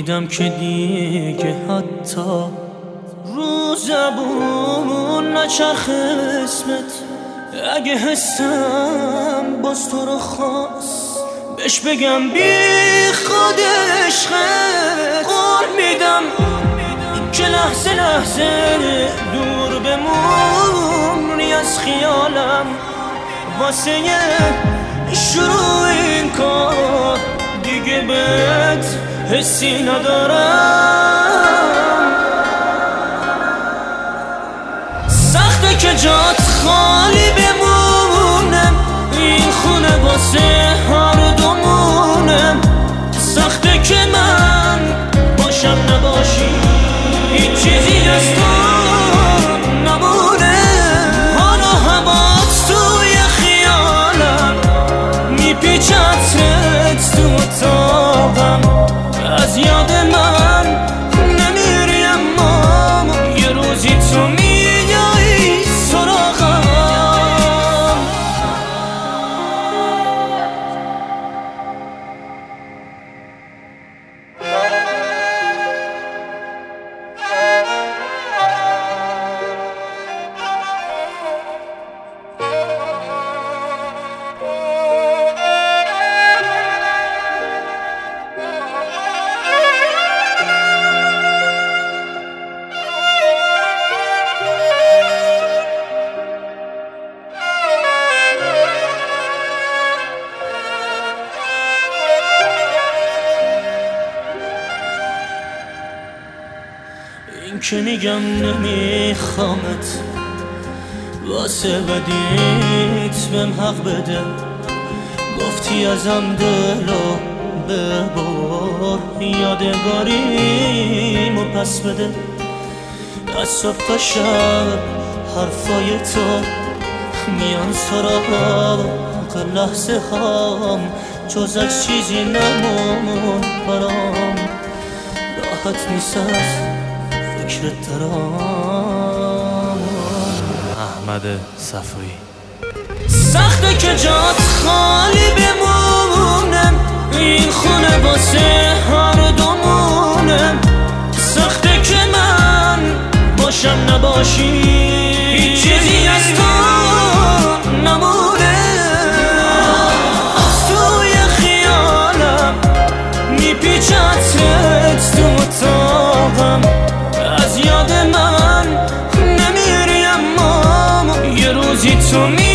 میدم که دیگه حتی رو زبون نچرخه اسمت. اگه حسم باز تو رو خواست بهش بگم بی خود عشقت. قول میدم که لحظه لحظه دور بمونی از خیالم. واسه شروع این کار دیگه بهت حسی ندارم. سخته که جات خالی بمونم، این خونه واسه هر دومونم. سخته که من باشم نباشی، هیچ چیزی از تو نمونه. حالا هوات توی خیالم میپیچه عطرت تو اتاقم. از یاد من نمیری اما یه روزی تو میایی سراغم. این که میگم نمیخوامت واسه بدیت بهم حق بده. گفتی ازم دلو ببر، یادگاریمو پس بده. از صبح تا شب حرفای تو میان سراغ لحظه هام. جز از چیزی نمون برام، راحت نیست از فکرت دارم. احمد صفایی. سخته که جات خالی بمونم، این خونه واسه هر دومونم. سخته که من باشم نباشی، هیچ چیزی از تو نمونه. از توی خیالم میپیچه عطرت تو اتاقم. از یاد من نمیری اما یه روزی تو